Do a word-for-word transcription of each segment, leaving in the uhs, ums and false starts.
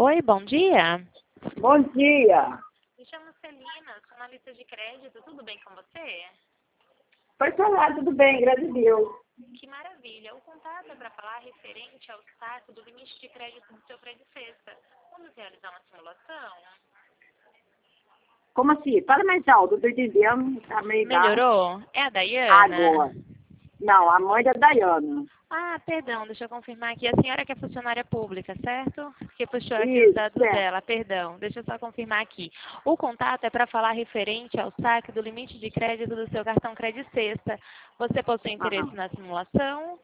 Oi, bom dia. Bom dia. Me chamo Celina, sou analista de crédito. Tudo bem com você? Pode falar, tudo bem, graças a Deus. Que maravilha. O contato é para falar referente ao saque do limite de crédito do seu crédito sexta. Vamos realizar uma simulação? Como assim? Fala mais alto, eu tô entendendo. Tá meio Melhorou? É a Dayana? Agora. Não, a mãe da Dayana. Ah, perdão, deixa eu confirmar aqui. A senhora que é funcionária pública, certo? Que puxou aqui Isso, os dados é. dela, perdão. Deixa eu só confirmar aqui. O contato é para falar referente ao saque do limite de crédito do seu cartão Crédito Sexta. Você possui interesse Aham. na simulação?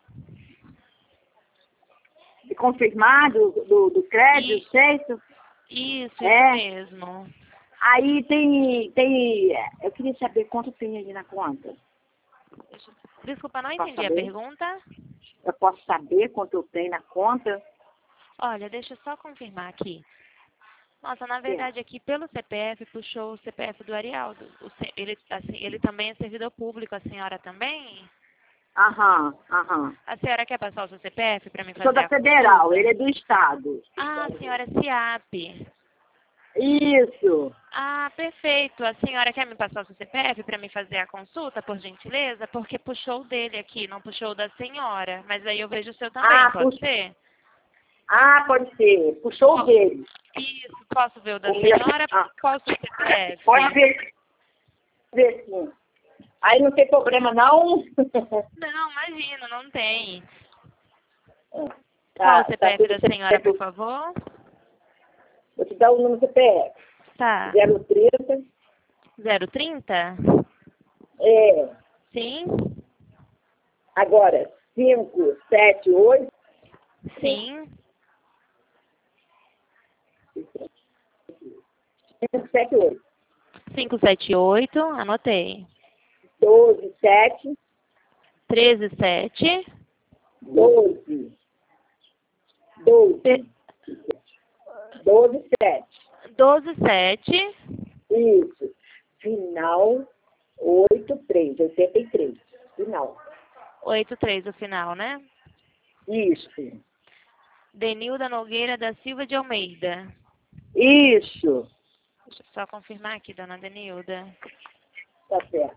E confirmar do, do, do crédito, E, certo? isso, É. isso mesmo. Aí tem, tem... Eu queria saber quanto tem aí na conta. Desculpa, não Posso entendi a saber? pergunta. Eu posso saber quanto eu tenho na conta? Olha, deixa eu só confirmar aqui. Nossa, na É. verdade, aqui pelo C P F, puxou o C P F do Arialdo. O se- ele, assim, ele também é servidor público, a senhora também? Aham, aham. A senhora quer passar o seu C P F para mim Eu sou fazer da a Federal, consulta? ele é do Estado. Ah, a senhora é SIAP. Isso. Ah, perfeito. A senhora quer me passar o seu C P F para me fazer a consulta, por gentileza? Porque puxou o dele aqui, não puxou o da senhora. Mas aí eu vejo o seu também, Ah, pode puxa. ser? Ah, pode ser. Puxou o Ó, dele. isso, posso ver o da O meu. senhora? Ah, Qual o seu C P F? pode ver, ver sim. Aí não tem problema, não? Não, imagina, não tem. Qual tá, o C P tá F tudo da senhora, por certo. favor? Vou te dar o número do C P F. Tá. zero trinta. zero trinta? É. Sim? Agora, cinco sete oito. Sim. cinco sete oito. cinco sete oito, anotei. doze sete. treze sete. doze. doze. doze sete. doze sete. Isso. Final oito três. oitenta e três. Final. oitenta e três o final, né? Isso. Denilda Nogueira da Silva de Almeida. Isso. Deixa eu só confirmar aqui, dona Denilda. Tá certo.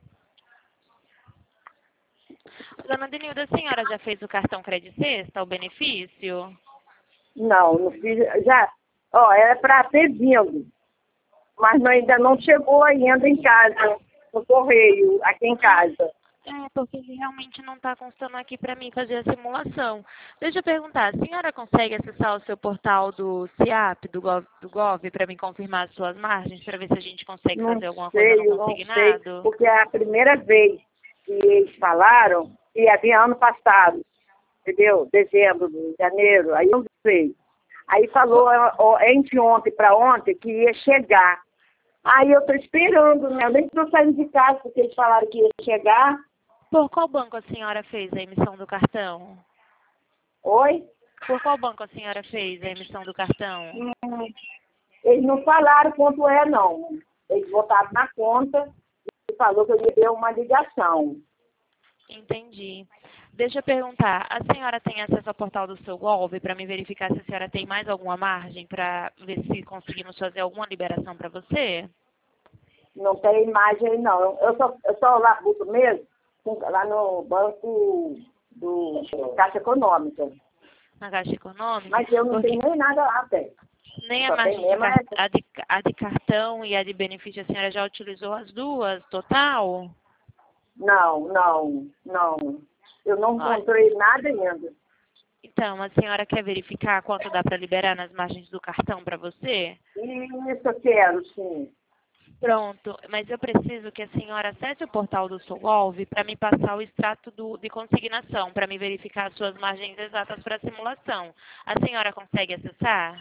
Dona Denilda, a senhora já fez o cartão Crédito Sexta, o benefício? Não, não fiz. Já, ó, era para ter vindo, mas não- ainda não chegou ainda em casa, no correio, aqui em casa. É, porque ele realmente não está constando aqui para mim fazer a simulação. Deixa eu perguntar, a senhora consegue acessar o seu portal do SIAP, do Gov, do Gov para me confirmar as suas margens, para ver se a gente consegue Não fazer alguma coisa sei, no eu não sei, consignado? porque é a primeira vez que eles falaram que havia ano passado, entendeu? Dezembro, janeiro, aí eu não sei. Aí falou ó, entre ontem para ontem que ia chegar. Aí eu estou esperando, né? Eu nem estou saindo de casa porque eles falaram que ia chegar. Por qual banco a senhora fez a emissão do cartão? Oi? Por qual banco a senhora fez a emissão do cartão? Hum, Eles não falaram quanto é, não. Eles botaram na conta e falou que eu ia ter uma ligação. Entendi. Deixa eu perguntar, a senhora tem acesso ao portal do seu Gov para me verificar se a senhora tem mais alguma margem para ver se conseguimos fazer alguma liberação para você? Não tem imagem aí, não. Eu só, eu só labuto mesmo lá no banco do Caixa Econômica. Na Caixa Econômica? Mas eu não Porque tenho nem nada lá, tem. nem a Só tem margem de, mesmo car- essa. a, de, a de cartão e a de benefício a senhora já utilizou as duas, total? Não, não, não. Eu não Olha, encontrei nada ainda. então, a senhora quer verificar quanto dá para liberar nas margens do cartão para você? Isso eu quero, sim. Pronto, mas eu preciso que a senhora acesse o portal do Solvolve para me passar o extrato do, de consignação, para me verificar as suas margens exatas para a simulação. A senhora consegue acessar?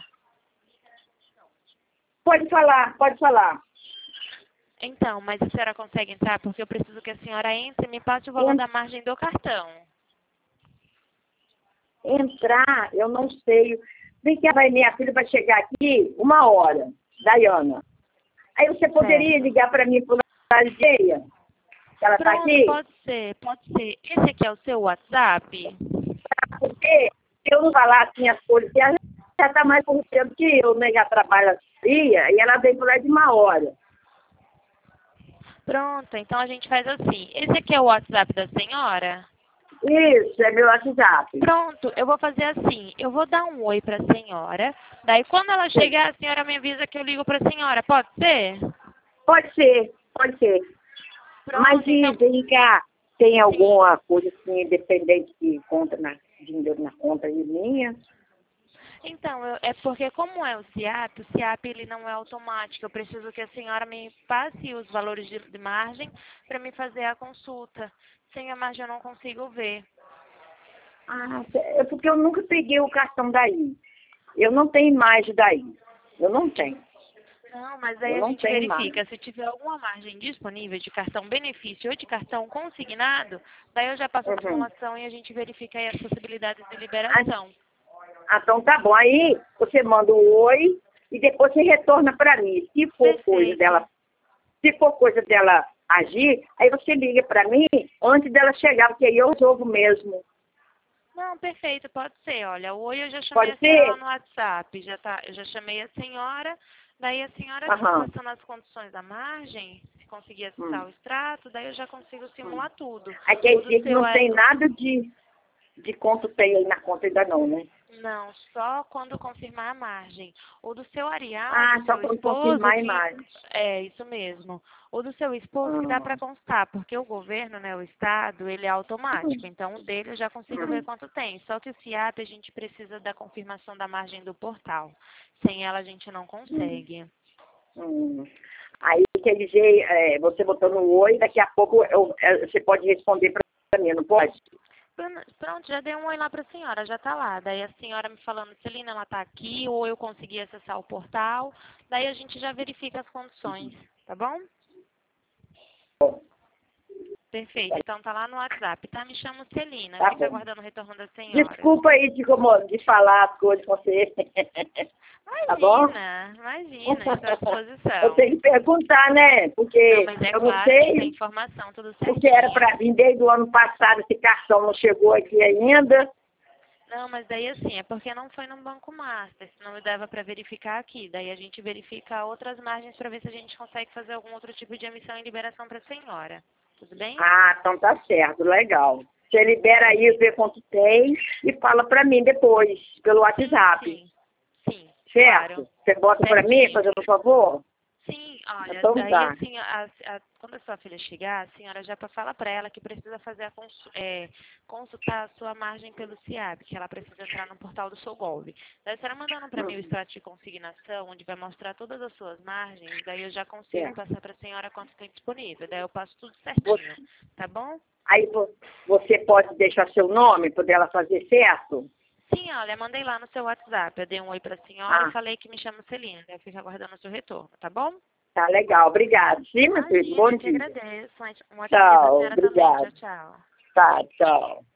Pode falar, pode falar. Então, mas a senhora consegue entrar? Porque eu preciso que a senhora entre e me passe o valor da margem do cartão. Entrar, eu não sei. Vem cá, vai, minha filha vai chegar aqui uma hora, Dayana. Aí você poderia Certo. ligar para mim por dia? Ela está Pronto, aqui? pode ser, pode ser. Esse aqui é o seu WhatsApp? Porque eu não falar assim as coisas. já está mais por tempo que eu, né? Já trabalha dia e ela vem por lá de uma hora. Pronto, então a gente faz assim. Esse aqui é o WhatsApp da senhora? Isso, é meu WhatsApp. Pronto, eu vou fazer assim. Eu vou dar um oi para a senhora. Daí, quando ela chegar, a senhora me avisa que eu ligo para a senhora. Pode ser? Pode ser, pode ser. Pronto, Mas e então... vem cá, tem alguma coisa assim, independente que conta na, dinheiro na conta aí minha? Então, eu- é porque como é o SIAP, o SIAP ele não é automático. Eu preciso que a senhora me passe os valores de, de margem para me fazer a consulta. Sem a margem eu não consigo ver. Ah, é porque eu nunca peguei o cartão daí. Eu não tenho imagem daí. Eu não tenho. Não, mas aí Eu a não gente tenho verifica. imagem. Se tiver alguma margem disponível de cartão benefício ou de cartão consignado, daí eu já passo a Uhum. simulação e a gente verifica aí as possibilidades de Ah, liberação. então tá bom. Aí você manda um oi e depois você retorna para mim. Se for coisa Perfeito. dela, se for coisa dela agir, aí você liga para mim antes dela chegar, porque aí eu resolvo mesmo. Não, perfeito, pode ser. Olha, oi, eu já chamei Pode a senhora lá ser? no WhatsApp. Já tá, eu já chamei a senhora. Daí a senhora Aham. passando as condições da margem, se conseguir acessar Hum. o extrato, daí eu já consigo Hum. simular tudo. Aí quer O do dizer que seu não tem aí. nada de, de quanto tem aí na conta ainda não, né? Não, só quando confirmar a margem. O do seu Arial, Ah, do só seu quando esposo, confirmar a que imagem. é isso mesmo. O do seu esposo que dá Hum. para constar, porque o governo, né, o Estado, ele é automático. Então, o dele eu já consigo ver Hum. quanto tem. Só que o SIAP a gente precisa da confirmação da margem do portal. Sem ela a gente não Hum. consegue. Hum. Aí quer dizer, é, você botando o oi, daqui a pouco eu, é, você pode responder para mim, não pode? Pronto, já dei um oi lá para a senhora, já está lá. Daí a senhora me falando, Celina, ela está aqui, ou eu consegui acessar o portal. Daí a gente já verifica as condições, tá bom? Perfeito, então tá lá no WhatsApp, tá? Me chamo Celina, Tá fica bom. aguardando o retorno da senhora. Desculpa aí de, como, de falar as coisas com você. Tá bom? Imagina, imagina, estou à Eu disposição. tenho que perguntar, né? Não, Porque mas é eu não claro, tem que ter sei informação, tudo o que era certinho. para vir desde o ano passado, esse cartão não chegou aqui ainda. Não, mas daí assim, é porque não foi no Banco Master, senão eu dava para verificar aqui. Daí a gente verifica outras margens para ver se a gente consegue fazer algum outro tipo de emissão e liberação para a senhora. Tudo bem? Ah, então tá certo, legal. Você libera aí, vê quanto tem e fala para mim depois, pelo WhatsApp. Sim, sim, Certo? claro. Você bota para mim, Certinho. fazendo um favor? Sim, olha, Então daí tá. assim, a, a, quando a sua filha chegar, a senhora já fala para ela que precisa fazer a consu, é, consultar a sua margem pelo SIAB, que ela precisa entrar no portal do Sogolv. Daí a senhora mandando para mim o Hum, extrato de consignação, onde vai mostrar todas as suas margens, daí eu já consigo certo. passar para a senhora quanto tem disponível. Daí eu passo tudo Você, certinho, tá bom? aí vo- você pode deixar seu nome para ela fazer certo? Sim, olha, mandei lá no seu WhatsApp. Eu dei um oi para a senhora e Ah, falei que me chamo Celina. Eu fico aguardando o seu retorno, tá bom? tá legal. Obrigado. Sim, meu filho. Imagina, Bom eu que dia. agradeço. Um ótimo dia para a Tchau. senhora também. Obrigado. Tchau, tchau. Tá, tchau.